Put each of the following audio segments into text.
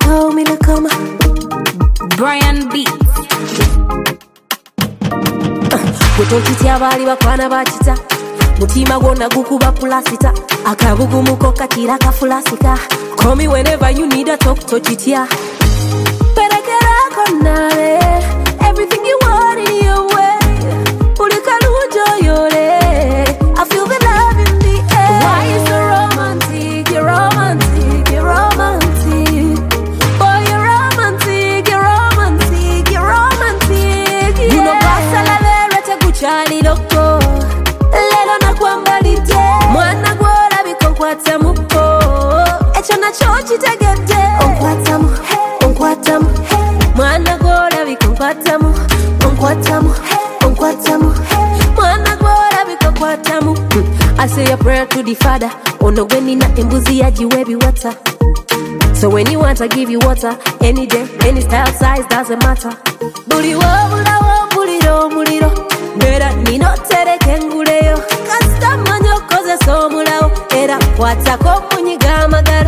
told me to come. Brian Beats. Gutokitya bali bakwana bakita. Mutima gwonna gukuba pulasita. Akabugumuko kakira kafulasika. Call me whenever you need a talk to chitya. Perekera konale. Everything you want in your way. Ulikalujo yore. I feel the love in the air. Why you so romantic? You're romantic. You're romantic. Boy, you're romantic. You're romantic. You're romantic. Yeah. Uno pasa la vera te kuchali loko. Lelo na kwambalite. Mwana gwora biko kwata muko. Echo na chochi tegete. Onkwatamu, onkwatamu. Mwana gwora biko kwatamu. Onkwatamu, onkwatamu. Mwana gwora biko kwatamu. I say a prayer to the Father. Ono gweni na embuzi ya jiwebi water. So when you want I give you water. Any day, any style, size, doesn't matter. Buli wo, bula wo, buliro, muliro. Bera nino tere kenguleyo. Kasta manyo koze somulao. Era kwata komunyiga magaro.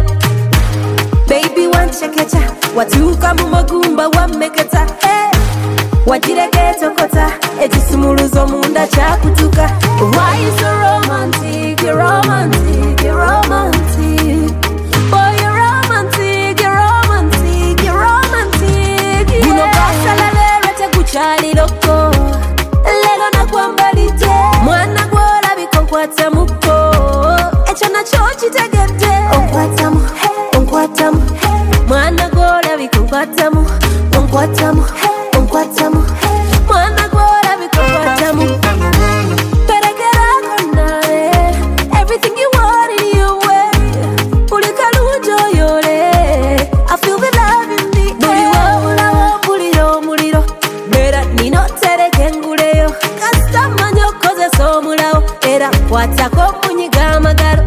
Baby one chekecha. Watuka mumagumba wameketa. Hey. Wajireke tokota. Ejisumuluzo munda chakutuka. Why you so romantic? You're romantic. You're romantic. Boy, you're romantic. You're romantic. You're romantic. Yeah. Uno pasa la vera te kuchali loko. Lelo na kwambalite. Mwana gwora biko kwata muko. Echo na chochi tegete. Onkwatamu, onkwatamu. Mwana gwora biko kwatamu. Onkwatamu, onkwatamu. Mwana gwora biko kwatamu. Perekera konale. Everything you want in your way. Ulikalujo yore. I feel the love in the air. Buli wo, bula wo, buliro, muliro. Bera nino tere kenguleyo. Kasta manyo koze somulao. Era kwata komunyiga magaro.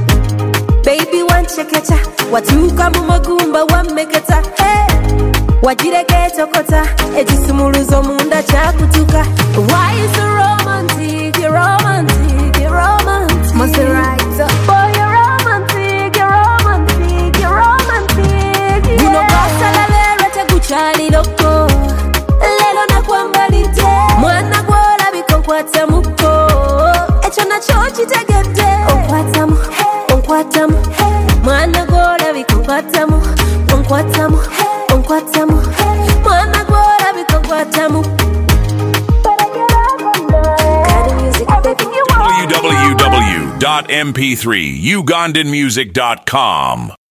Baby one chekecha. Watuka mumagumba wameketa. Hey. Wajireke tokota. Ejisumuluzo munda chakutuka. Why you so romantic? You're romantic. You're romantic. Must be right. Boy, you're romantic. You're romantic. You're romantic. Uno pasa la vera te kuchali loko. Lelo na kwambalite. Mwana gwora biko kwata muko. Echo na chochi tegete. Onkwatamu, onkwatamu. Mwana gwora biko kwatamu. Onkwatamu, onkwatamu. Mwana gwora biko kwatamu. www.mp3ugandanmusic.com